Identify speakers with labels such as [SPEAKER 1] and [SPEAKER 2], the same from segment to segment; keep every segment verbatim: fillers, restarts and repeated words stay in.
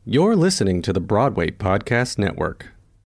[SPEAKER 1] You're listening to the Broadway Podcast Network.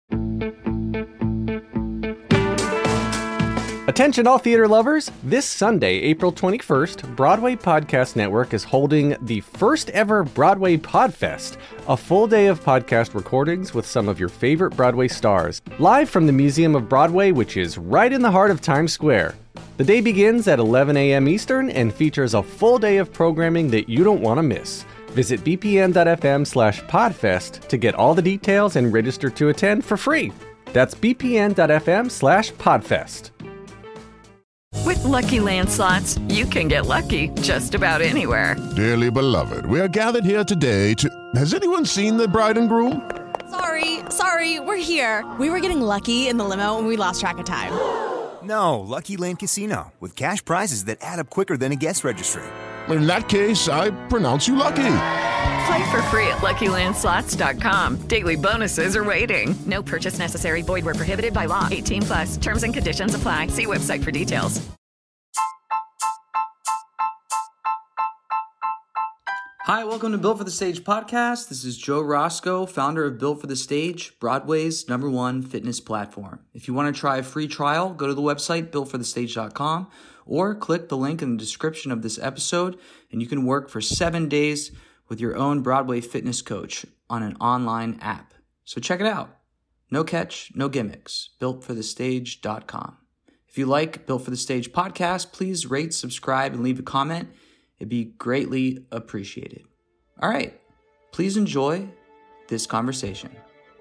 [SPEAKER 1] Attention all theater lovers! This Sunday, April twenty-first, Broadway Podcast Network is holding the first ever Broadway Podfest, a full day of podcast recordings with some of your favorite Broadway stars, live from the Museum of Broadway, which is right in the heart of Times Square. The day begins at eleven a.m. Eastern and features a full day of programming that you don't want to miss. Visit bpn.fm slash podfest to get all the details and register to attend for free. That's bpn.fm slash podfest.
[SPEAKER 2] With Lucky Land Slots, you can get lucky just about anywhere.
[SPEAKER 3] Dearly beloved, we are gathered here today to... Has anyone seen the bride and groom?
[SPEAKER 4] Sorry, sorry, we're here. We were getting lucky in the limo and we lost track of time.
[SPEAKER 5] No, Lucky Land Casino, with cash prizes that add up quicker than a guest registry.
[SPEAKER 3] In that case, I pronounce you lucky.
[SPEAKER 2] Play for free at lucky land slots dot com. Daily bonuses are waiting. No purchase necessary. Void where prohibited by law. eighteen plus. Terms and conditions apply. See website for details.
[SPEAKER 6] Hi, welcome to Built for the Stage podcast. This is Joe Roscoe, founder of Built for the Stage, Broadway's number one fitness platform. If you want to try a free trial, go to the website built for the stage dot com or click the link in the description of this episode, and you can work for seven days with your own Broadway fitness coach on an online app. So check it out. No catch, no gimmicks. built for the stage dot com. If you like Built for the Stage podcast, please rate, subscribe, and leave a comment. It'd be greatly appreciated. All right, please enjoy this conversation.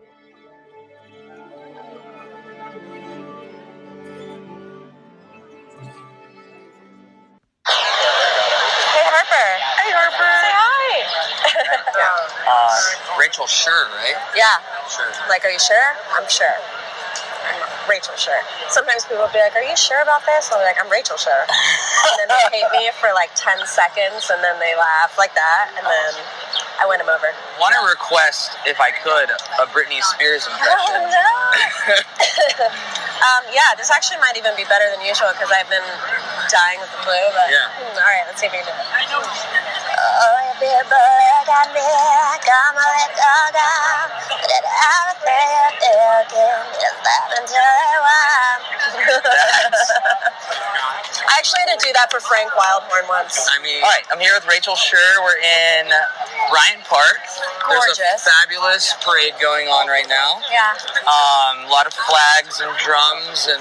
[SPEAKER 7] Uh, Rachel Schur, right?
[SPEAKER 8] Yeah.
[SPEAKER 7] Sure.
[SPEAKER 8] Like, are you sure? I'm sure. I'm Rachel Schur. Sometimes people will be like, are you sure about this? I'll be like, I'm Rachel Schur. And then they hate me for like ten seconds, and then they laugh like that, and then I win them over.
[SPEAKER 7] I want to request, if I could, a Britney Spears impression.
[SPEAKER 8] Oh, no. um, yeah, this actually might even be better than usual because I've been dying with the flu. But
[SPEAKER 7] yeah.
[SPEAKER 8] Hmm, all right, let's see if we can do it. I know. Oh, people got me, come on, let go, go. Did everything you did, just let me tell you why. I actually had to do that for Frank Wildhorn once.
[SPEAKER 7] I mean, all right, I'm here with Rachel Schur. We're in Bryant Park.
[SPEAKER 8] Gorgeous.
[SPEAKER 7] There's a fabulous parade going on right now.
[SPEAKER 8] Yeah.
[SPEAKER 7] Um, a lot of flags and drums and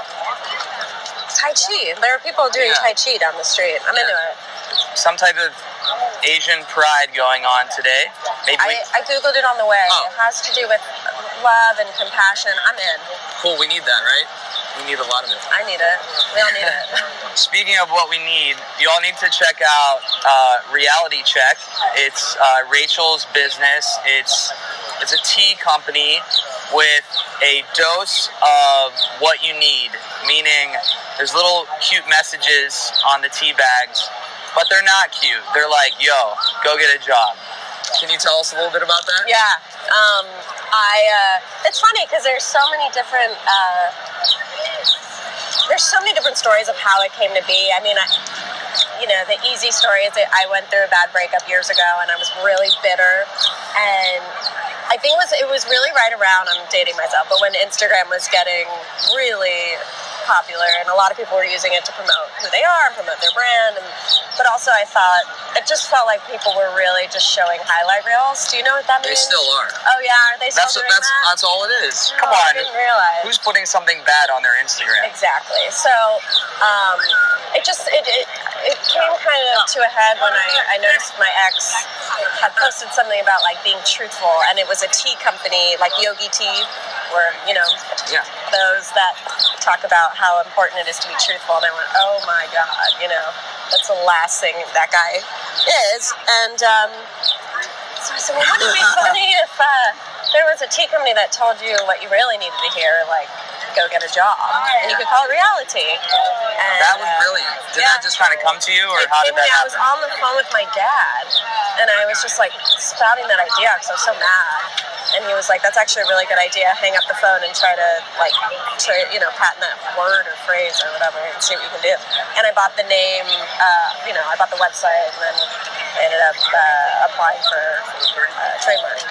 [SPEAKER 8] Tai Chi. There are people doing
[SPEAKER 7] yeah.
[SPEAKER 8] Tai Chi down the street. I'm
[SPEAKER 7] yeah.
[SPEAKER 8] into it.
[SPEAKER 7] Some type of Asian pride going on today. Maybe
[SPEAKER 8] I,
[SPEAKER 7] we...
[SPEAKER 8] I Googled it on the way.
[SPEAKER 7] Oh.
[SPEAKER 8] It has to do with love and compassion. I'm in.
[SPEAKER 7] Cool, we need that, right? We need a lot of it.
[SPEAKER 8] I need it. We all need it.
[SPEAKER 7] Speaking of what we need, you all need to check out uh, Reality Check. It's uh, Rachel's business. It's it's a tea company with a dose of what you need, meaning there's little cute messages on the tea bags, but they're not cute. They're like, yo, go get a job. Can you tell us a little bit about that?
[SPEAKER 8] Yeah. Um, I. Uh, it's funny because there's so many different. Uh, there's so many different stories of how it came to be. I mean, I, you know, the easy story is that I went through a bad breakup years ago, and I was really bitter. And I think it was it was really right around. I'm dating myself, but when Instagram was getting really popular, and a lot of people were using it to promote who they are and promote their brand, and but also I thought it just felt like people were really just showing highlight reels. Do you know what that means?
[SPEAKER 7] They still are.
[SPEAKER 8] Oh yeah, are they still
[SPEAKER 7] that's
[SPEAKER 8] doing
[SPEAKER 7] that's
[SPEAKER 8] that?
[SPEAKER 7] that's all it is.
[SPEAKER 8] No,
[SPEAKER 7] Come on,
[SPEAKER 8] I didn't realize.
[SPEAKER 7] Who's putting something bad on their Instagram?
[SPEAKER 8] Exactly. So um, it just it, it it came kind of to a head when I, I noticed my ex had posted something about like being truthful, and it was a tea company like Yogi Tea, where you know
[SPEAKER 7] yeah.
[SPEAKER 8] those that talk about how important it is to be truthful, and I went, oh my god, you know, that's the last thing that guy is. And um, so I said, well, wouldn't it be funny if uh, there was a tea company that told you what you really needed to hear, like go get a job, and you could call it reality. And,
[SPEAKER 7] that was brilliant. Did
[SPEAKER 8] yeah.
[SPEAKER 7] that just kind of come to you, or
[SPEAKER 8] it
[SPEAKER 7] how did that
[SPEAKER 8] me,
[SPEAKER 7] happen?
[SPEAKER 8] I was on the phone with my dad, and I was just like spouting that idea because I was so mad. And he was like, that's actually a really good idea. Hang up the phone and try to, like, try, you know, patent that word or phrase or whatever and see what you can do. And I bought the name, uh, you know, I bought the website, and then I ended up uh, applying for uh, trademark.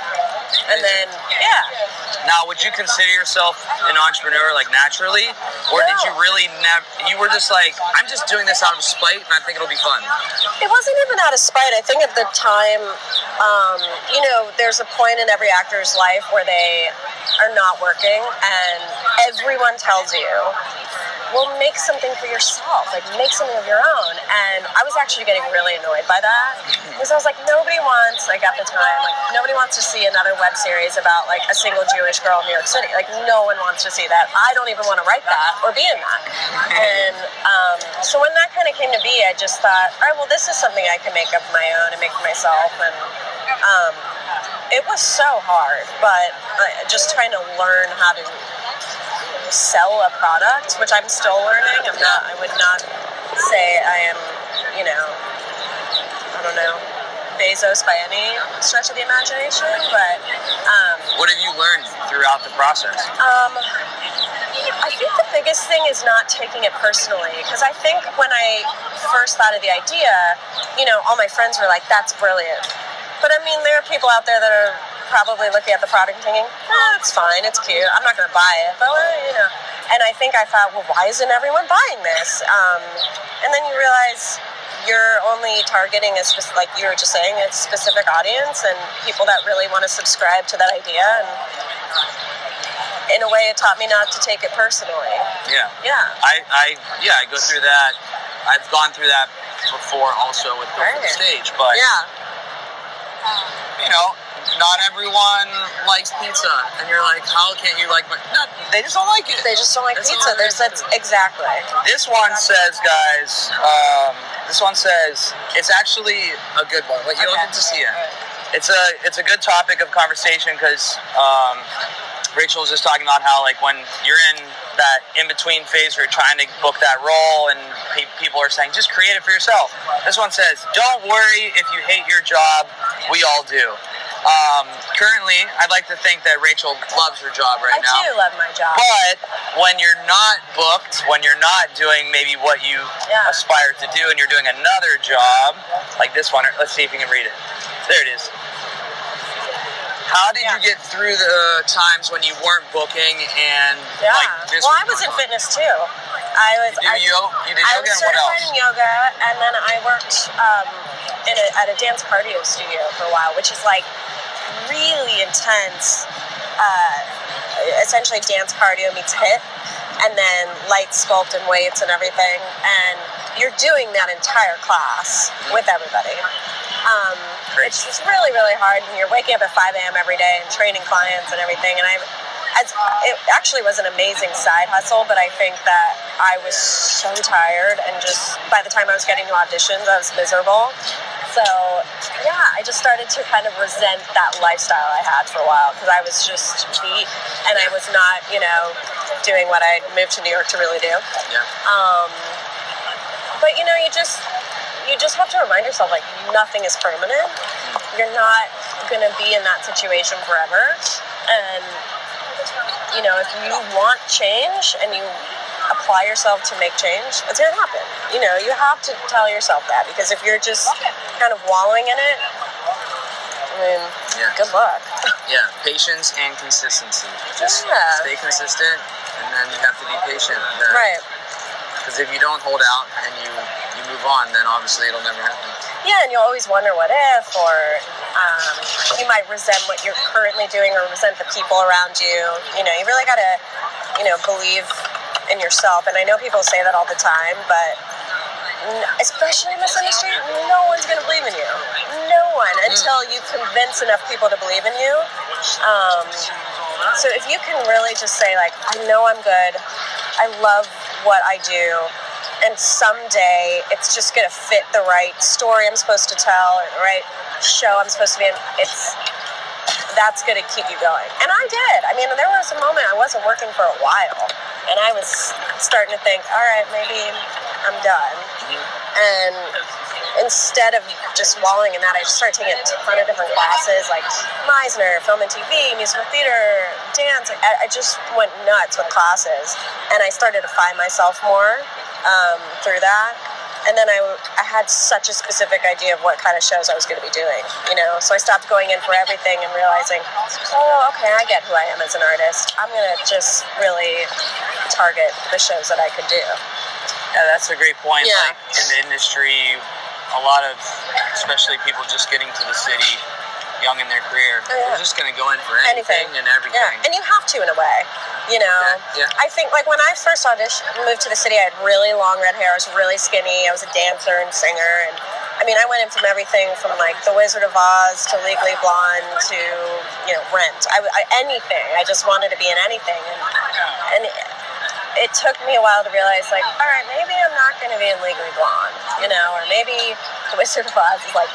[SPEAKER 8] And then, yeah.
[SPEAKER 7] Now, would you consider yourself an entrepreneur, like, naturally? Or
[SPEAKER 8] no.
[SPEAKER 7] did you really never... You were just like, I'm just doing this out of spite, and I think it'll be fun.
[SPEAKER 8] It wasn't even out of spite. I think at the time, um, you know, there's a point in every actor's life where they are not working, and everyone tells you, well, make something for yourself. Like, make something of your own. And I was actually getting really annoyed by that. Because I was like, nobody wants, like, at the time, like, nobody wants to see another web series about, like, a single Jewish girl in New York City. Like, no one wants to see that. I don't even want to write that or be in that. And um, so when that kind of came to be, I just thought, all right, well, this is something I can make of my own and make for myself. And um, it was so hard, but uh, just trying to learn how to sell a product, which I'm still learning. I'm not, I would not say I am, you know, I don't know, Bezos by any stretch of the imagination, but... Um,
[SPEAKER 7] what have you learned throughout the process?
[SPEAKER 8] Um, I think the biggest thing is not taking it personally, because I think when I first thought of the idea, you know, all my friends were like, that's brilliant. But I mean, there are people out there that are probably looking at the product and thinking, oh, it's fine, it's cute, I'm not going to buy it, but, well, you know. And I think I thought, well, why isn't everyone buying this? Um, and then you realize you're only targeting, a spe- like you were just saying, a specific audience and people that really want to subscribe to that idea. And in a way, it taught me not to take it personally.
[SPEAKER 7] Yeah.
[SPEAKER 8] Yeah.
[SPEAKER 7] I, I yeah, I go through that. I've gone through that before also with Built for the Stage, but,
[SPEAKER 8] yeah.
[SPEAKER 7] you know, not everyone likes pizza, and you're like, how can't you like my... No, they just don't like it.
[SPEAKER 8] They just don't like
[SPEAKER 7] that's
[SPEAKER 8] pizza. There's that's exactly.
[SPEAKER 7] This one says, guys, um, this one says, it's actually a good one. Like, you don't get to see it. It's a, it's a good topic of conversation, because um, Rachel was just talking about how, like, when you're in that in-between phase where you're trying to book that role, and pe- people are saying, just create it for yourself. This one says, don't worry if you hate your job. We all do. Um, currently, I'd like to think that Rachel loves her job right
[SPEAKER 8] I
[SPEAKER 7] now.
[SPEAKER 8] I do love my job.
[SPEAKER 7] But when you're not booked, when you're not doing maybe what you
[SPEAKER 8] yeah.
[SPEAKER 7] aspire to do, and you're doing another job, like this one, let's see if you can read it. There it is. How did yeah. you get through the times when you weren't booking and
[SPEAKER 8] yeah.
[SPEAKER 7] like this?
[SPEAKER 8] Well, I was in on? fitness too. I was.
[SPEAKER 7] You, do
[SPEAKER 8] I,
[SPEAKER 7] yo- you did
[SPEAKER 8] I
[SPEAKER 7] yoga
[SPEAKER 8] was
[SPEAKER 7] and what
[SPEAKER 8] certified
[SPEAKER 7] else?
[SPEAKER 8] in yoga, and then I worked um, in a, at a dance cardio studio for a while, which is like really intense. Uh, essentially, dance cardio meets HIIT, and then light sculpt and weights and everything, and you're doing that entire class with everybody. Um, it's just really, really hard, and you're waking up at five a.m. every day and training clients and everything, and I As, it actually was an amazing side hustle, but I think that I was so tired, and just by the time I was getting to auditions, I was miserable. So, yeah, I just started to kind of resent that lifestyle I had for a while, because I was just beat, and I was not, you know, doing what I moved to New York to really do.
[SPEAKER 7] Yeah.
[SPEAKER 8] Um, but, you know, you just, you just have to remind yourself, like, nothing is permanent. You're not going to be in that situation forever, and you know, if you want change and you apply yourself to make change, it's going to happen. You know, you have to tell yourself that, because if you're just kind of wallowing in it, I mean, yeah. good luck.
[SPEAKER 7] Yeah, patience and consistency. Just
[SPEAKER 8] yeah.
[SPEAKER 7] stay consistent, and then you have to be patient. Then,
[SPEAKER 8] right.
[SPEAKER 7] Because if you don't hold out and you, you move on, then obviously it'll never happen.
[SPEAKER 8] Yeah, and you'll always wonder what if, or um, you might resent what you're currently doing, or resent the people around you. You know, you really got to, you know, believe in yourself. And I know people say that all the time, but especially in this industry, no one's going to believe in you. No one, until you convince enough people to believe in you. Um, so if you can really just say, like, I know I'm good, I love what I do, and someday it's just going to fit the right story I'm supposed to tell, or the right show I'm supposed to be in. It's that's going to keep you going. And I did. I mean, there was a moment I wasn't working for a while, and I was starting to think, all right, maybe I'm done. And instead of just wallowing in that, I just started taking a ton of different classes, like Meisner, film and T V, musical theater, dance. I, I just went nuts with classes, and I started to find myself more um, through that. and then I, I had such a specific idea of what kind of shows I was going to be doing, you know? So I stopped going in for everything and realizing, oh, okay, I get who I am as an artist. I'm going to just really target the shows that I could do.
[SPEAKER 7] Yeah, that's a great point.
[SPEAKER 8] Yeah.
[SPEAKER 7] Like, in the industry, a lot of, especially people just getting to the city, young in their career,
[SPEAKER 8] Oh, yeah.
[SPEAKER 7] they're just going to go in for anything,
[SPEAKER 8] Anything.
[SPEAKER 7] and everything.
[SPEAKER 8] Yeah, and you have to in a way, you know.
[SPEAKER 7] Okay, yeah.
[SPEAKER 8] I think like when I first auditioned, moved to the city, I had really long red hair. I was really skinny. I was a dancer and singer, and I mean, I went in from everything from like The Wizard of Oz to Legally Blonde to you know Rent. I, I anything. I just wanted to be in anything, and and it took me a while to realize like, all right, maybe I'm not going to be in Legally Blonde, you know, or maybe The Wizard of Oz is like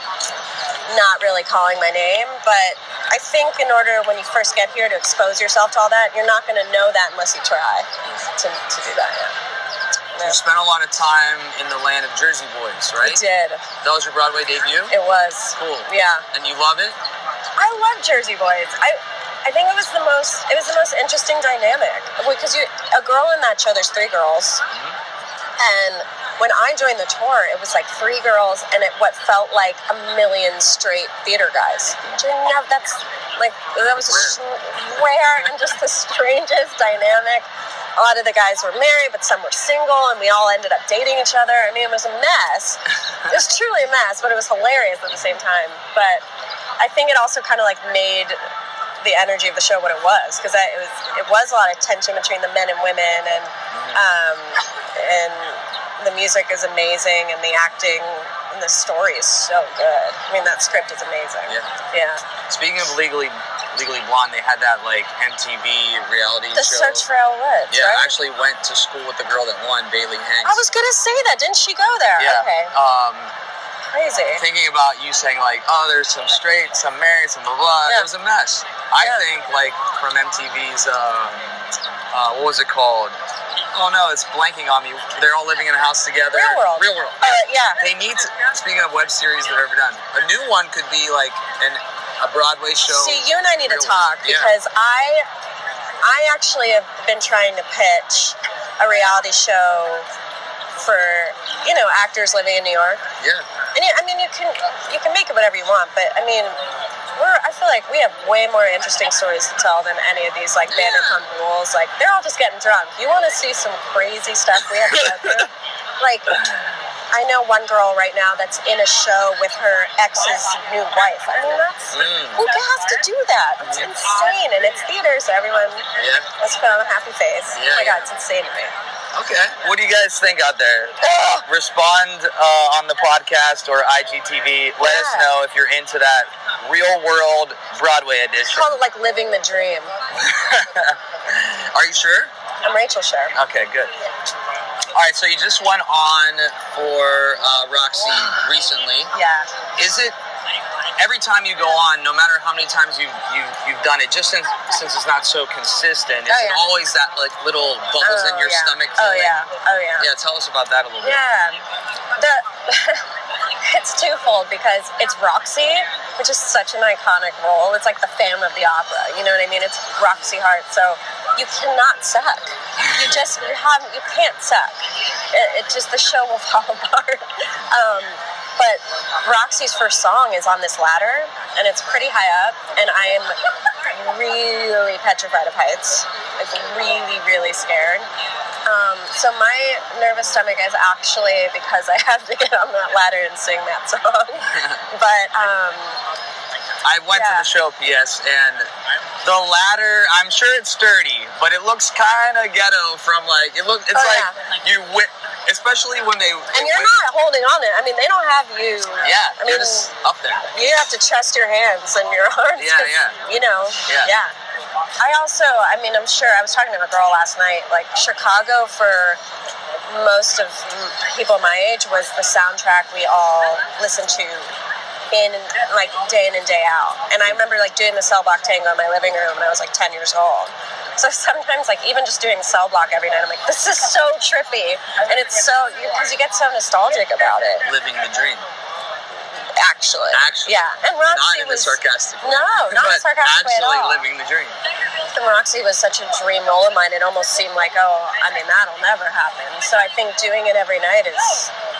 [SPEAKER 8] not really calling my name, but I think in order when you first get here to expose yourself to all that, you're not going to know that unless you try to, to do that. Yeah.
[SPEAKER 7] You spent a lot of time in the land of Jersey Boys, right?
[SPEAKER 8] I did.
[SPEAKER 7] That was your Broadway debut?
[SPEAKER 8] It was.
[SPEAKER 7] Cool.
[SPEAKER 8] Yeah.
[SPEAKER 7] And you love it?
[SPEAKER 8] I love Jersey Boys. I I think it was the most it was the most interesting dynamic because you a girl in that show. There's three girls,
[SPEAKER 7] Mm-hmm.
[SPEAKER 8] and when I joined the tour, it was like three girls and it what felt like a million straight theater guys. Do you know, that's like that was just rare and just the strangest dynamic. A lot of the guys were married, but some were single, and we all ended up dating each other. I mean, it was a mess. It was truly a mess, but it was hilarious at the same time. But I think it also kind of like made the energy of the show what it was, because it was it was a lot of tension between the men and women, and um, and the music is amazing, and the acting and the story is so good. I mean, that script is amazing.
[SPEAKER 7] Yeah.
[SPEAKER 8] Yeah.
[SPEAKER 7] Speaking of Legally Legally Blonde, they had that like M T V reality
[SPEAKER 8] The
[SPEAKER 7] show.
[SPEAKER 8] Search for Elle Woods,
[SPEAKER 7] Yeah,
[SPEAKER 8] right?
[SPEAKER 7] I actually went to school with the girl that won, Bailey Hanks.
[SPEAKER 8] I was gonna say that. Didn't she go there?
[SPEAKER 7] Yeah.
[SPEAKER 8] Okay.
[SPEAKER 7] Um,
[SPEAKER 8] Crazy.
[SPEAKER 7] thinking about you saying like, oh, there's some straight, some married, some blah blah.
[SPEAKER 8] Yeah.
[SPEAKER 7] It was a mess. I
[SPEAKER 8] Yeah.
[SPEAKER 7] think like from M T V's, uh, uh, what was it called? Oh no, it's blanking on me. They're all living in a house together.
[SPEAKER 8] Real World.
[SPEAKER 7] Real World.
[SPEAKER 8] Uh, yeah.
[SPEAKER 7] They need to. Speaking of web series that are ever done, a new one could be like an a Broadway show.
[SPEAKER 8] See, you and I need to
[SPEAKER 7] Real
[SPEAKER 8] talk
[SPEAKER 7] World. Yeah.
[SPEAKER 8] because I, I actually have been trying to pitch a reality show for you know actors living in New York.
[SPEAKER 7] Yeah.
[SPEAKER 8] And you, I mean, you can you can make it whatever you want, but I mean, we're I feel like we have way more interesting stories to tell than any of these like Vanderpump Rules. Like they're all just getting drunk. You want to see some crazy stuff we have to go through? Like, I know one girl right now that's in a show with her ex's new wife. I mean, that's
[SPEAKER 7] Mm.
[SPEAKER 8] who has to do that? It's insane, and it's theater, so everyone
[SPEAKER 7] Yeah.
[SPEAKER 8] let's put on a happy face.
[SPEAKER 7] Yeah,
[SPEAKER 8] oh my
[SPEAKER 7] yeah.
[SPEAKER 8] God, it's insane to me.
[SPEAKER 7] Okay. What do you guys think out there? Respond uh, on the podcast or I G T V. Let us
[SPEAKER 8] Yeah.
[SPEAKER 7] know if you're into that real world Broadway edition.
[SPEAKER 8] Call it like living the dream.
[SPEAKER 7] Are you sure?
[SPEAKER 8] I'm Rachel Sher.
[SPEAKER 7] Okay, good. All right, so you just went on for uh, Roxy recently.
[SPEAKER 8] Yeah.
[SPEAKER 7] Is it every time you go on, no matter how many times you've you, you've done it, just since since it's not so consistent, is
[SPEAKER 8] Oh,
[SPEAKER 7] it
[SPEAKER 8] yeah.
[SPEAKER 7] always that like little bubbles in
[SPEAKER 8] Oh,
[SPEAKER 7] your
[SPEAKER 8] yeah.
[SPEAKER 7] stomach?
[SPEAKER 8] Oh
[SPEAKER 7] feeling?
[SPEAKER 8] yeah. Oh yeah.
[SPEAKER 7] Yeah, tell us about that a little bit.
[SPEAKER 8] Yeah. The it's twofold because it's Roxy, which is such an iconic role. It's like the Phantom of the Opera. You know what I mean? It's Roxy Hart. So you cannot suck. You just you have you can't suck. It, it just the show will fall apart. Um, but Roxy's first song is on this ladder, and it's pretty high up, and I am really petrified of heights. Like really, really scared. Um, so my nervous stomach is actually because I have to get on that ladder and sing that song. But um,
[SPEAKER 7] I went
[SPEAKER 8] Yeah.
[SPEAKER 7] to the show, P S, and the ladder, I'm sure it's sturdy, but it looks kind of ghetto from like, it look, it's
[SPEAKER 8] Oh,
[SPEAKER 7] like
[SPEAKER 8] yeah.
[SPEAKER 7] you whip, especially when they,
[SPEAKER 8] and you're not holding on it. I mean, they don't have you.
[SPEAKER 7] yeah,
[SPEAKER 8] I
[SPEAKER 7] you're
[SPEAKER 8] mean,
[SPEAKER 7] just up there.
[SPEAKER 8] you have to trust your hands and your arms.
[SPEAKER 7] Yeah,
[SPEAKER 8] 'cause,
[SPEAKER 7] yeah.
[SPEAKER 8] You know.
[SPEAKER 7] Yeah.
[SPEAKER 8] Yeah. I also, I mean, I'm sure, I was talking to a girl last night, like, Chicago for most of people my age was the soundtrack we all listened to in, like, day in and day out. And I remember, like, doing the Cell Block Tango in my living room when I was, like, ten years old. So sometimes, like, even just doing Cell Block every night, I'm like, this is so trippy. And it's so, because you get so nostalgic about it.
[SPEAKER 7] Living the dream.
[SPEAKER 8] Actually.
[SPEAKER 7] Actually.
[SPEAKER 8] Yeah. And Roxy
[SPEAKER 7] Not in
[SPEAKER 8] was...
[SPEAKER 7] a sarcastic way.
[SPEAKER 8] No, not
[SPEAKER 7] but
[SPEAKER 8] a sarcastic way at
[SPEAKER 7] actually
[SPEAKER 8] all.
[SPEAKER 7] living the dream.
[SPEAKER 8] And Roxy was such a dream role of mine, it almost seemed like, oh, I mean, that'll never happen. So I think doing it every night is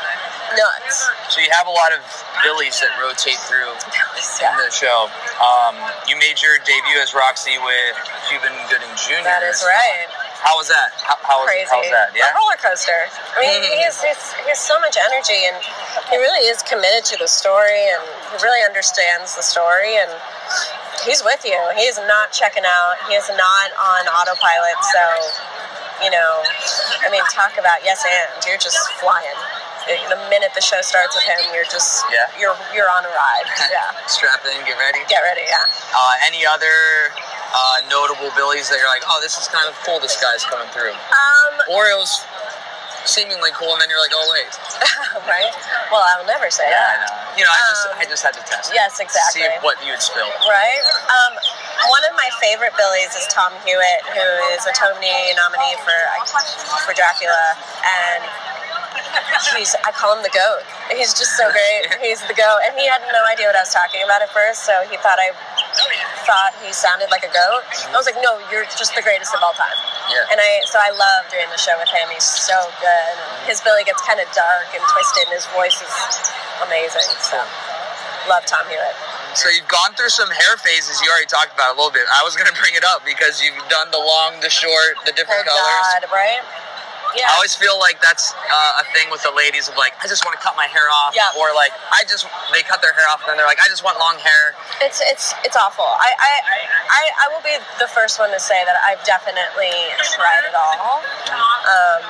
[SPEAKER 8] nuts.
[SPEAKER 7] So you have a lot of Billies that rotate through
[SPEAKER 8] Yeah.
[SPEAKER 7] in the show. Um, you made your debut as Roxy with Cuban Gooding Junior
[SPEAKER 8] That is right.
[SPEAKER 7] How was that? How, how, was,
[SPEAKER 8] Crazy.
[SPEAKER 7] how was that? Yeah.
[SPEAKER 8] A roller coaster. I mean, he has, he's, he has so much energy, and he really is committed to the story, and he really understands the story, and he's with you. He is not checking out. He is not on autopilot. So, you know, I mean, talk about yes and. You're just flying. The minute the show starts with him, you're just
[SPEAKER 7] Yeah.
[SPEAKER 8] you're you're on a ride. Yeah.
[SPEAKER 7] Strap in, get ready.
[SPEAKER 8] Get ready. Yeah.
[SPEAKER 7] Uh, any other uh, notable Billies that you're like, oh, this is kind of cool. This guy's coming through.
[SPEAKER 8] Um.
[SPEAKER 7] Or it was seemingly cool, and then you're like, oh wait.
[SPEAKER 8] Right. Well, I will never say
[SPEAKER 7] Yeah, I
[SPEAKER 8] that.
[SPEAKER 7] know. You know, I just
[SPEAKER 8] Um,
[SPEAKER 7] I just had to test.
[SPEAKER 8] Yes, exactly.
[SPEAKER 7] See what you would spill.
[SPEAKER 8] Right. Um, one of my favorite Billies is Tom Hewitt, who is a Tony nominee for for Dracula, and he's I call him the GOAT. He's just so great. He's the GOAT, and he had no idea what I was talking about at first, so he thought I thought he sounded like a goat. I was like, no, you're just the greatest of all time.
[SPEAKER 7] Yeah.
[SPEAKER 8] And I so I love doing the show with him. He's so good. His Billy gets kind of dark and twisted, and his voice is amazing. So love Tom Hewitt.
[SPEAKER 7] So you've gone through some hair phases. You already talked about it a little bit. I was going to bring it up because you've done the long, the short, the different
[SPEAKER 8] Oh
[SPEAKER 7] colors.
[SPEAKER 8] God, right? Yeah.
[SPEAKER 7] I always feel like that's uh, a thing with the ladies of like, I just want to cut my hair off.
[SPEAKER 8] Yeah.
[SPEAKER 7] Or like, I just, they cut their hair off and then they're like, I just want long hair.
[SPEAKER 8] It's it's it's awful. I, I I I will be the first one to say that I've definitely tried it all. Um,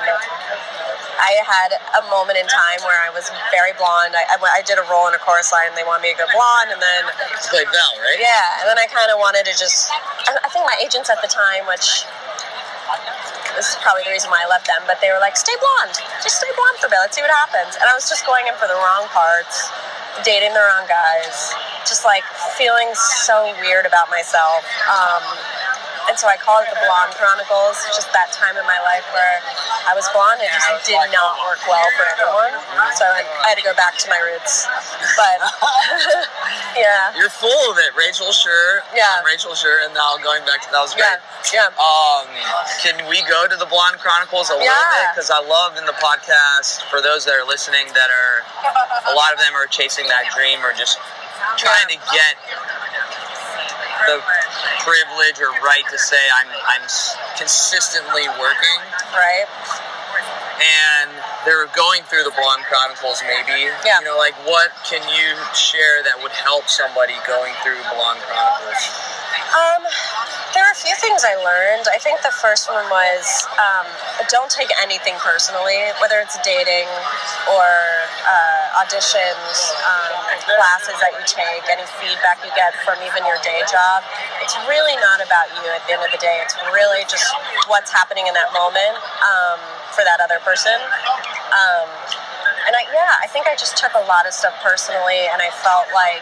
[SPEAKER 8] I had a moment in time where I was very blonde. I, I, I did a role in a chorus line. They wanted me to go blonde, and then
[SPEAKER 7] You played Val, right?
[SPEAKER 8] yeah, and then I kind of wanted to just. I, I think my agents at the time, which this is probably the reason why I left them, but they were like, stay blonde. Just stay blonde for a bit. Let's see what happens. And I was just going in for the wrong parts, dating the wrong guys, just like feeling so weird about myself. Um, and so I call it the Blonde Chronicles, just that time in my life where I was blonde. It just did not work well for everyone. So I, I had to go back to my roots. But, yeah.
[SPEAKER 7] You're full of it. Rachel Schur.
[SPEAKER 8] Yeah.
[SPEAKER 7] I'm Rachel Schur, and now going back to, that was great.
[SPEAKER 8] Yeah, yeah.
[SPEAKER 7] Um, can we go to the Blonde Chronicles a little
[SPEAKER 8] Yeah.
[SPEAKER 7] bit? Because I love in the podcast, for those that are listening, that are, a lot of them are chasing that dream or just trying to get the privilege or right to say I'm I'm consistently working.
[SPEAKER 8] Right.
[SPEAKER 7] And they're going through the Blonde Chronicles maybe.
[SPEAKER 8] Yeah.
[SPEAKER 7] You know, like what can you share that would help somebody going through Blonde Chronicles?
[SPEAKER 8] Um, there were a few things I learned. I think the first one was um, don't take anything personally, whether it's dating or uh, auditions, um, classes that you take, any feedback you get from even your day job. It's really not about you at the end of the day. It's really just what's happening in that moment um, for that other person. Um, and I, yeah, I think I just took a lot of stuff personally, and I felt like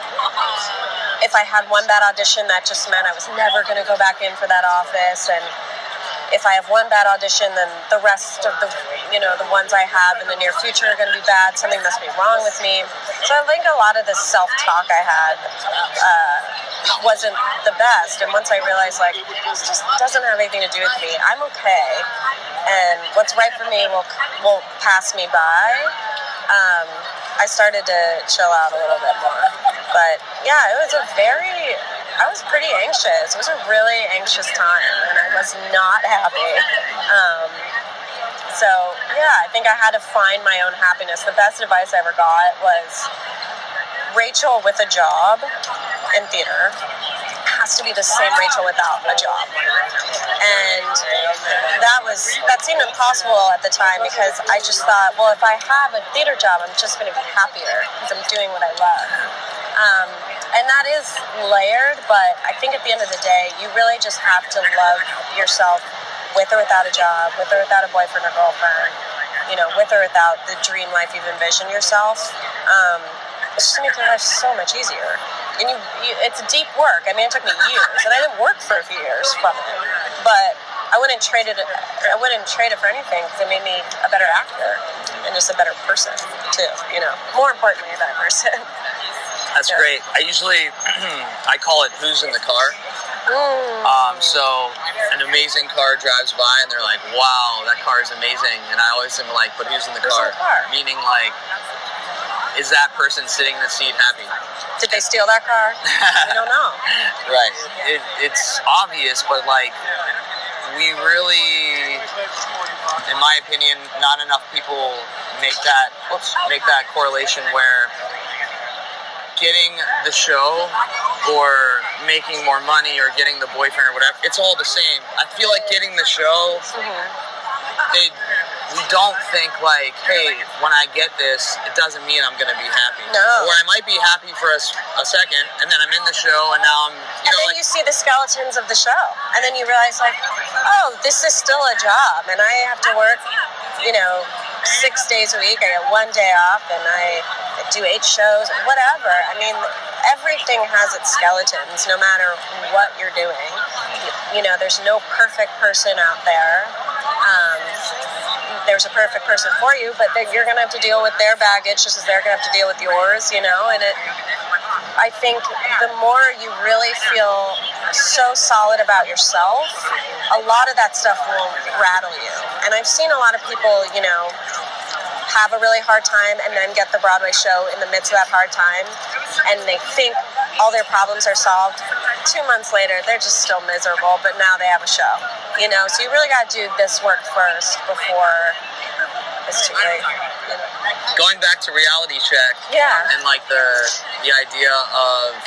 [SPEAKER 8] if I had one bad audition, that just meant I was never going to go back in for that office. And if I have one bad audition, then the rest of the, you know, the ones I have in the near future are going to be bad. Something must be wrong with me. So I think a lot of the self-talk I had uh, wasn't the best. And once I realized, like, this just doesn't have anything to do with me. I'm okay. And what's right for me will will pass me by. Um, I started to chill out a little bit more. But yeah, it was a very, I was pretty anxious. It was a really anxious time, and I was not happy. Um, so yeah, I think I had to find my own happiness. The best advice I ever got was Rachel with a job in theater has to be the same Rachel without a job. And that was, that seemed impossible at the time because I just thought, well, if I have a theater job, I'm just going to be happier because I'm doing what I love. Um, and that is layered, but I think at the end of the day, you really just have to love yourself with or without a job, with or without a boyfriend or girlfriend, you know, with or without the dream life you've envisioned yourself. Um, it's just going to make your life so much easier. And you, you, it's deep work. I mean, it took me years, and I didn't work for a few years from it. But I wouldn't trade it. I wouldn't trade it for anything because it made me a better actor and just a better person too. You know, more importantly, a better person.
[SPEAKER 7] That's yeah. great. I usually I call it "Who's in the car."
[SPEAKER 8] Mm.
[SPEAKER 7] Um, so an amazing car drives by, and they're like, "Wow, that car is amazing." And I always am like, "But who's in the
[SPEAKER 8] who's
[SPEAKER 7] car?"
[SPEAKER 8] In the car?
[SPEAKER 7] Meaning like is that person sitting in the seat happy?
[SPEAKER 8] Did they steal that car? I don't know.
[SPEAKER 7] Right. It, it's obvious, but like, we really, in my opinion, not enough people make that oops, make that correlation where getting the show or making more money or getting the boyfriend or whatever, it's all the same. I feel like getting the show, mm-hmm. they we don't think like, hey, when I get this, it doesn't mean I'm going to be happy.
[SPEAKER 8] No.
[SPEAKER 7] Or I might be happy for a, a second, and then I'm in the show, and now I'm, you
[SPEAKER 8] and
[SPEAKER 7] know,
[SPEAKER 8] then
[SPEAKER 7] like,
[SPEAKER 8] you see the skeletons of the show, and then you realize, like, oh, this is still a job, and I have to work, you know, six days a week. I get one day off, and I do eight shows, whatever. I mean, everything has its skeletons, no matter what you're doing. You know, there's no perfect person out there. Um, there's a perfect person for you, but then you're going to have to deal with their baggage just as they're going to have to deal with yours, you know, and it, I think the more you really feel so solid about yourself, a lot of that stuff will rattle you. And I've seen a lot of people, you know, have a really hard time and then get the Broadway show in the midst of that hard time, and they think all their problems are solved. Two months later, they're just still miserable, but now they have a show, you know? So you really got to do this work first before it's too late, you know?
[SPEAKER 7] Going back to Reality Check,
[SPEAKER 8] yeah,
[SPEAKER 7] and like the the idea of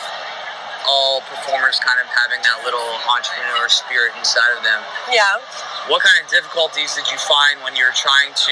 [SPEAKER 7] all performers kind of having that little entrepreneur spirit inside of them.
[SPEAKER 8] Yeah.
[SPEAKER 7] What kind of difficulties did you find when you're trying to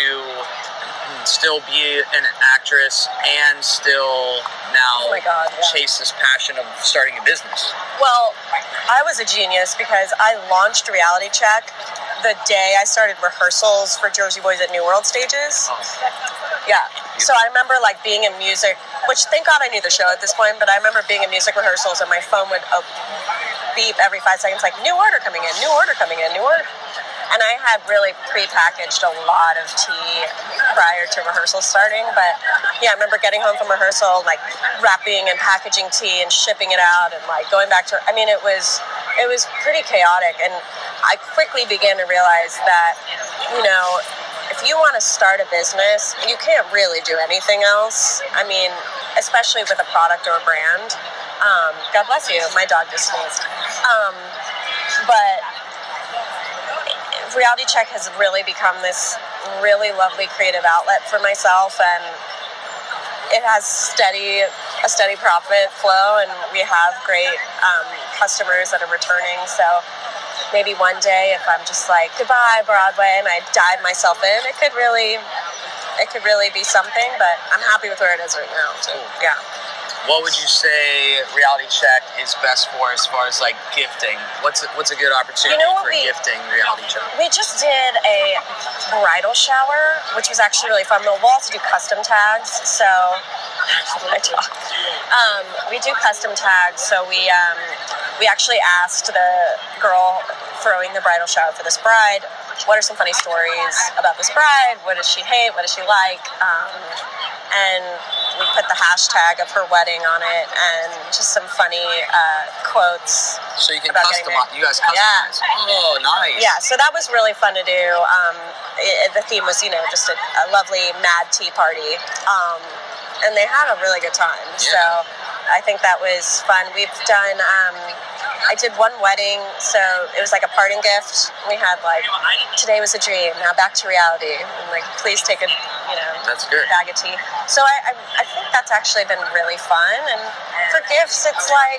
[SPEAKER 7] still be an actress and still now
[SPEAKER 8] oh my God, yeah.
[SPEAKER 7] chase this passion of starting a business?
[SPEAKER 8] Well, I was a genius because I launched Reality Check the day I started rehearsals for Jersey Boys at New World Stages.
[SPEAKER 7] Oh.
[SPEAKER 8] Yeah. So I remember like being in music, which thank God I knew the show at this point, but I remember being in music rehearsals and my phone would oh, beep every five seconds like, new order coming in, new order coming in, new order. And I had really pre-packaged a lot of tea prior to rehearsal starting. But yeah, I remember getting home from rehearsal, like wrapping and packaging tea and shipping it out and like going back to, I mean, it was, it was pretty chaotic. And I quickly began to realize that, you know, if you want to start a business, you can't really do anything else. I mean, especially with a product or a brand. Um, God bless you. My dog just sneezed. Um, but Reality Check has really become this really lovely creative outlet for myself, and it has steady a steady profit flow, and we have great um, customers that are returning. So maybe one day, if I'm just like goodbye Broadway and I dive myself in, it could really it could really be something. But I'm happy with where it is right now. So yeah.
[SPEAKER 7] What would you say Reality Check is best for as far as like gifting? What's a, what's a good opportunity
[SPEAKER 8] you know
[SPEAKER 7] for
[SPEAKER 8] we,
[SPEAKER 7] gifting Reality Check?
[SPEAKER 8] We just did a bridal shower, which was actually really fun. We'll also do custom tags. So my dog. Um, we do custom tags. So we um, we actually asked the girl throwing the bridal shower for this bride, what are some funny stories about this bride? What does she hate? What does she like? Um, and we put the hashtag of her wedding on it and just some funny uh, quotes.
[SPEAKER 7] So you can customize. You guys customize. Yeah. Oh, nice.
[SPEAKER 8] Yeah, so that was really fun to do. Um, it, the theme was, you know, just a, a lovely mad tea party. Um, and they had a really good time. Yeah. So I think that was fun. We've done, um, I did one wedding, so it was like a parting gift. We had like, today was a dream, now back to reality. And like, please take a, you know,
[SPEAKER 7] that's good.
[SPEAKER 8] bag of tea. So I, I, I think that's actually been really fun. And for gifts, it's like,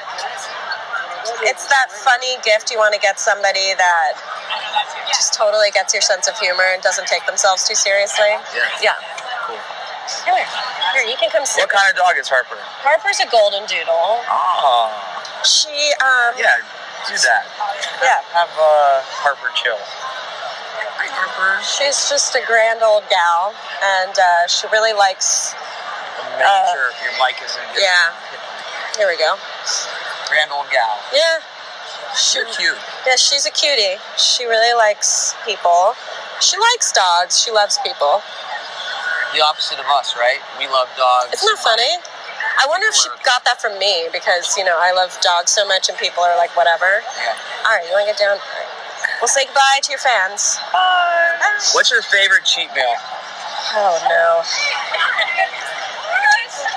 [SPEAKER 8] it's that funny gift you want to get somebody that just totally gets your sense of humor and doesn't take themselves too seriously.
[SPEAKER 7] Yeah.
[SPEAKER 8] Yeah.
[SPEAKER 7] Cool.
[SPEAKER 8] Here, here, you can come sit.
[SPEAKER 7] What kind of dog is Harper?
[SPEAKER 8] Harper's a golden doodle.
[SPEAKER 7] Oh.
[SPEAKER 8] She, um...
[SPEAKER 7] Yeah, do that.
[SPEAKER 8] Yeah.
[SPEAKER 7] Have uh, Harper chill. Hi, Harper.
[SPEAKER 8] She's just a grand old gal, and uh, she really likes...
[SPEAKER 7] Make uh, sure your mic isn't getting...
[SPEAKER 8] Yeah. Here we go.
[SPEAKER 7] Grand old gal.
[SPEAKER 8] Yeah. She,
[SPEAKER 7] You're cute.
[SPEAKER 8] Yeah, she's a cutie. She really likes people. She likes dogs. She loves people.
[SPEAKER 7] The opposite of us, right? We love dogs.
[SPEAKER 8] Isn't that funny? I wonder if she got that from me because, you know, I love dogs so much and people are like, whatever.
[SPEAKER 7] Yeah.
[SPEAKER 8] All right, you want to get down? All right. We'll say goodbye to your fans. Bye.
[SPEAKER 7] What's your favorite cheat meal?
[SPEAKER 8] Oh, no.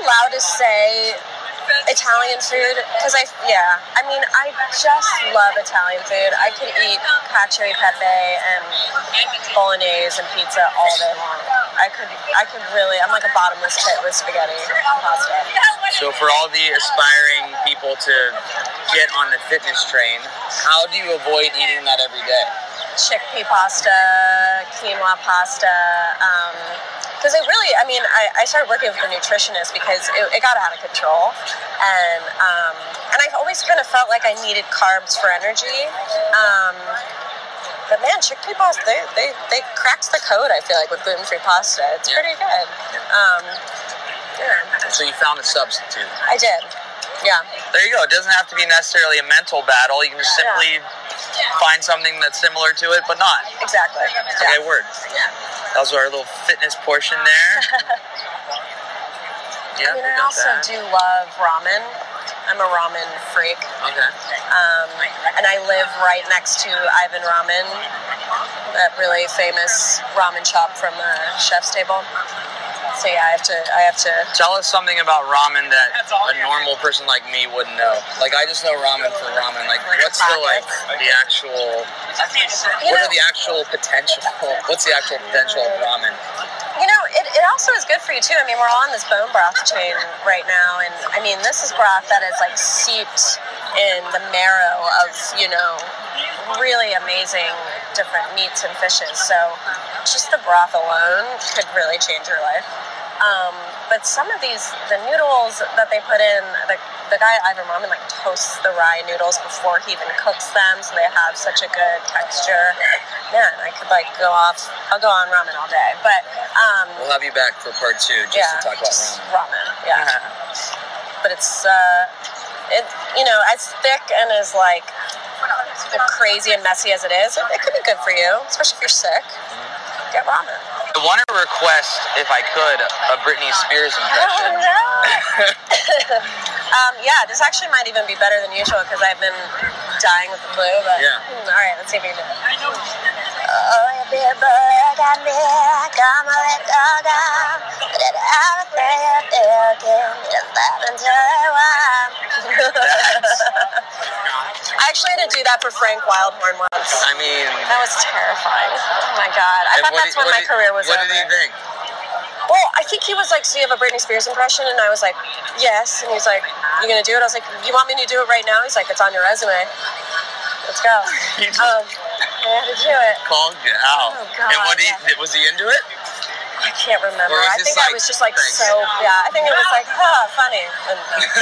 [SPEAKER 8] allowed to say Italian food? Because I, yeah, I mean, I just love Italian food. I could eat cacio e pepe and bolognese and pizza all day long. I could, I could really, I'm like a bottomless pit with spaghetti and pasta.
[SPEAKER 7] So for all the aspiring people to get on the fitness train, how do you avoid eating that every day?
[SPEAKER 8] Chickpea pasta, quinoa pasta, um, because it really, I mean, I, I started working with a nutritionist because it, it got out of control, and um, and I've always kind of felt like I needed carbs for energy, um, but man, chickpea pasta, they, they, they cracked the code, I feel like, with gluten-free pasta. It's
[SPEAKER 7] Yeah.
[SPEAKER 8] pretty good. Um, yeah.
[SPEAKER 7] So you found a substitute.
[SPEAKER 8] I did, yeah.
[SPEAKER 7] There you go. It doesn't have to be necessarily a mental battle. You can just simply find something that's similar to it, but not.
[SPEAKER 8] Exactly.
[SPEAKER 7] Okay,
[SPEAKER 8] Yeah.
[SPEAKER 7] word. That was our little fitness portion there. Yeah,
[SPEAKER 8] I mean,
[SPEAKER 7] we
[SPEAKER 8] I
[SPEAKER 7] got
[SPEAKER 8] also
[SPEAKER 7] that.
[SPEAKER 8] do love ramen. I'm a ramen freak.
[SPEAKER 7] Okay.
[SPEAKER 8] Um, and I live right next to Ivan Ramen, that really famous ramen shop from the chef's table. So yeah, I have to, I have to.
[SPEAKER 7] Tell us something about ramen that a normal person like me wouldn't know. Like, I just know ramen for ramen. Like, what's the, like, the actual, what are the actual potential, what's the actual potential of ramen?
[SPEAKER 8] You know, it, it also is good for you too. I mean, we're all on this bone broth chain right now, and I mean, this is broth that is like seeped in the marrow of, you know, really amazing different meats and fishes. So just the broth alone could really change your life. Um, but some of these, the noodles that they put in, the, the guy at Ivan Ramen like toasts the rye noodles before he even cooks them, so they have such a good texture. Man, I could like go off, I'll go on ramen all day. But um,
[SPEAKER 7] We'll have you back for part two just
[SPEAKER 8] yeah,
[SPEAKER 7] to talk about
[SPEAKER 8] just
[SPEAKER 7] ramen.
[SPEAKER 8] ramen. Yeah. But it's, uh, it, you know, as thick and as like crazy and messy as it is, it, it could be good for you, especially if you're sick. Get ramen.
[SPEAKER 7] I want to request, if I could, a Britney Spears impression.
[SPEAKER 8] Oh, no. um, yeah, this actually might even be better than usual because I've been dying with the flu. But
[SPEAKER 7] Yeah.
[SPEAKER 8] hmm, all right, let's see if we can do it. Oh, you big bird got me, come on, let go down. Did everything you do, give me the love until I actually had to do that for Frank Wildhorn once.
[SPEAKER 7] I mean...
[SPEAKER 8] That was terrifying. Oh my god. I
[SPEAKER 7] and
[SPEAKER 8] thought
[SPEAKER 7] what
[SPEAKER 8] that's
[SPEAKER 7] did-
[SPEAKER 8] when
[SPEAKER 7] what
[SPEAKER 8] my
[SPEAKER 7] did-
[SPEAKER 8] career was
[SPEAKER 7] What
[SPEAKER 8] over.
[SPEAKER 7] did he think?
[SPEAKER 8] Well, I think he was like, so you have a Britney Spears impression? And I was like, yes. And he's like, you gonna do it? I was like, you want me to do it right now? He's like, it's on your resume. Let's go.
[SPEAKER 7] He just
[SPEAKER 8] Um, I had to do it.
[SPEAKER 7] called you out.
[SPEAKER 8] Oh, God,
[SPEAKER 7] and what he,
[SPEAKER 8] yeah.
[SPEAKER 7] was he into it?
[SPEAKER 8] I can't remember.
[SPEAKER 7] Or was
[SPEAKER 8] I
[SPEAKER 7] this
[SPEAKER 8] think I
[SPEAKER 7] like,
[SPEAKER 8] was just like
[SPEAKER 7] thanks?
[SPEAKER 8] so, yeah, I think it was like, huh, funny. And,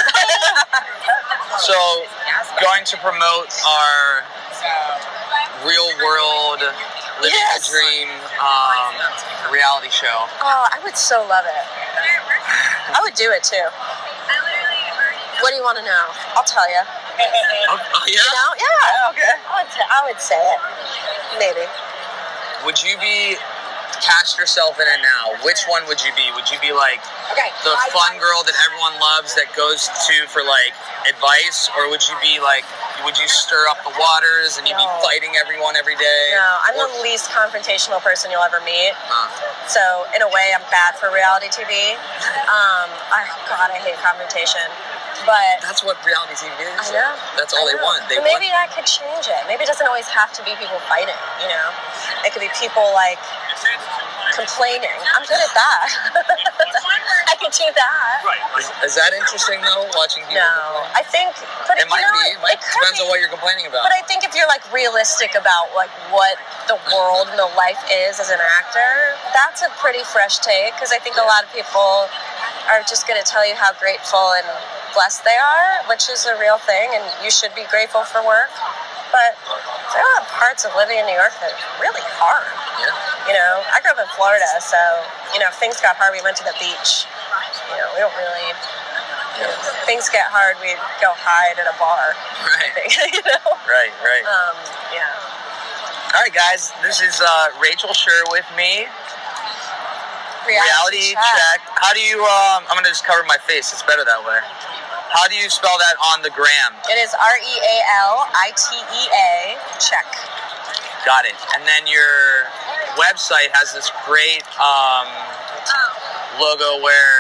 [SPEAKER 7] So, going to promote our real world, living
[SPEAKER 8] Yes.
[SPEAKER 7] the dream um, reality show.
[SPEAKER 8] oh, I would so love it. I would do it too. What do you want to know? I'll tell you.
[SPEAKER 7] Oh, oh, yeah?
[SPEAKER 8] You know? Yeah.
[SPEAKER 7] Okay.
[SPEAKER 8] I would, t- I would say it. Maybe.
[SPEAKER 7] Would you be, cast yourself in it now, which one would you be? Would you be like
[SPEAKER 8] Okay.
[SPEAKER 7] the fun girl that everyone loves that goes to for like advice, or would you be like, would you stir up the waters and you'd be
[SPEAKER 8] No.
[SPEAKER 7] fighting everyone every day?
[SPEAKER 8] No, I'm
[SPEAKER 7] Or-
[SPEAKER 8] the least confrontational person you'll ever meet.
[SPEAKER 7] Uh,
[SPEAKER 8] So in a way, I'm bad for reality T V. Um, I, God, I hate confrontation. But
[SPEAKER 7] that's what reality T V is.
[SPEAKER 8] I know.
[SPEAKER 7] That's all
[SPEAKER 8] I
[SPEAKER 7] they
[SPEAKER 8] know.
[SPEAKER 7] want. They
[SPEAKER 8] but maybe
[SPEAKER 7] want.
[SPEAKER 8] I could change it. Maybe it doesn't always have to be people fighting. You know, it could be people like complaining. I'm good at that. I could do that.
[SPEAKER 7] Is, is that interesting though? Watching people.
[SPEAKER 8] No,
[SPEAKER 7] complain?
[SPEAKER 8] I think, but
[SPEAKER 7] It
[SPEAKER 8] you
[SPEAKER 7] might
[SPEAKER 8] know,
[SPEAKER 7] be. It might
[SPEAKER 8] it could
[SPEAKER 7] depends
[SPEAKER 8] be.
[SPEAKER 7] on what you're complaining about.
[SPEAKER 8] But I think if you're like realistic about like what the world and the life is as an actor, that's a pretty fresh take because I think a lot of people are just going to tell you how grateful and blessed they are, which is a real thing, and you should be grateful for work. But there are parts of living in New York that are really hard.
[SPEAKER 7] Yeah.
[SPEAKER 8] You know, I grew up in Florida, so you know, if things got hard, we went to the beach. You know, we don't really. You know, if things get hard, we go hide at a bar.
[SPEAKER 7] Right.
[SPEAKER 8] You know.
[SPEAKER 7] Right. Right.
[SPEAKER 8] Um, yeah.
[SPEAKER 7] All right, guys. This is uh, Rachel Scher with me. Reality check. How do you? Um, I'm gonna just cover my face. It's better that way. How do you spell that on the gram?
[SPEAKER 8] It is R E A L I T E A, check.
[SPEAKER 7] Got it. And then your website has this great um, logo where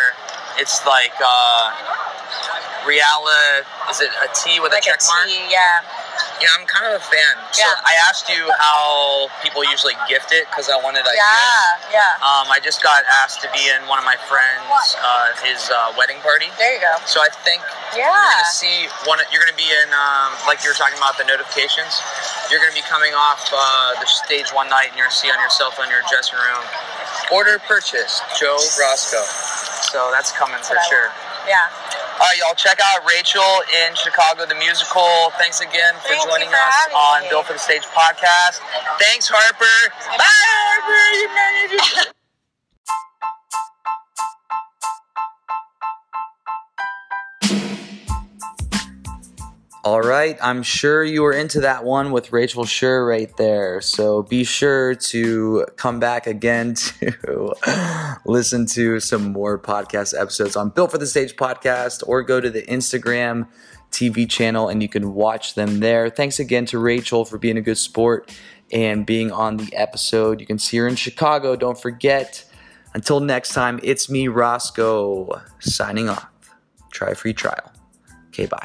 [SPEAKER 7] It's like uh, Reala. Is it a T with
[SPEAKER 8] like
[SPEAKER 7] a check mark?
[SPEAKER 8] T, yeah.
[SPEAKER 7] Yeah, I'm kind of a fan. So
[SPEAKER 8] Yeah.
[SPEAKER 7] I asked you how people usually gift it because I wanted ideas.
[SPEAKER 8] Yeah, yeah.
[SPEAKER 7] Um, I just got asked to be in one of my friends' uh, his uh, wedding party.
[SPEAKER 8] There you go.
[SPEAKER 7] So I think
[SPEAKER 8] Yeah.
[SPEAKER 7] you're gonna see one. You're gonna be in um, like you were talking about the notifications. You're gonna be coming off uh, the stage one night, and you're gonna see on your cell phone your dressing room. Order purchase, Joe Roscoe. So that's coming for sure.
[SPEAKER 8] Yeah.
[SPEAKER 7] All right, y'all, check out Rachel in Chicago, the musical. Thanks again for
[SPEAKER 8] Thank you
[SPEAKER 7] joining
[SPEAKER 8] for
[SPEAKER 7] us
[SPEAKER 8] having
[SPEAKER 7] on
[SPEAKER 8] me.
[SPEAKER 7] Built for the Stage podcast. Thanks, Harper. Bye, Harper. You managed. All right, I'm sure you were into that one with Rachel Schur right there. So be sure to come back again to listen to some more podcast episodes on Built for the Stage podcast, or go to the Instagram T V channel and you can watch them there. Thanks again to Rachel for being a good sport and being on the episode. You can see her in Chicago. Don't forget. Until next time, it's me, Roscoe, signing off. Try a free trial. Okay, bye.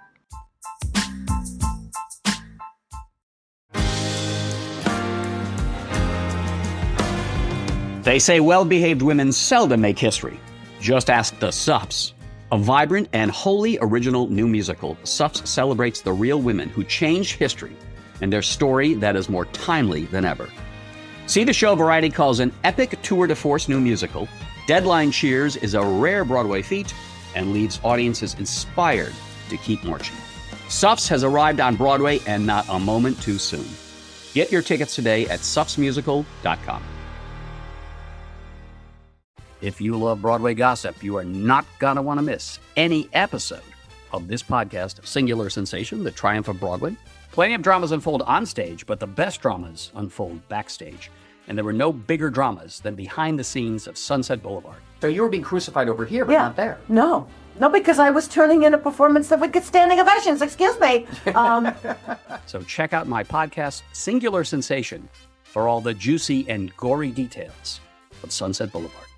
[SPEAKER 9] They say well-behaved women seldom make history. Just ask the Suffs. A vibrant and wholly original new musical, Suffs celebrates the real women who changed history and their story that is more timely than ever. See the show Variety calls an epic tour de force new musical. Deadline cheers is a rare Broadway feat and leaves audiences inspired to keep marching. Suffs has arrived on Broadway, and not a moment too soon. Get your tickets today at suffs musical dot com. If you love Broadway gossip, you are not going to want to miss any episode of this podcast, Singular Sensation, The Triumph of Broadway. Plenty of dramas unfold on stage, but the best dramas unfold backstage. And there were no bigger dramas than behind the scenes of Sunset Boulevard. So you were being crucified over here, but
[SPEAKER 10] Yeah.
[SPEAKER 9] not there.
[SPEAKER 10] No. No, because I was turning in a performance that would get standing ovations. Excuse me. Um,
[SPEAKER 9] So check out my podcast, Singular Sensation, for all the juicy and gory details of Sunset Boulevard.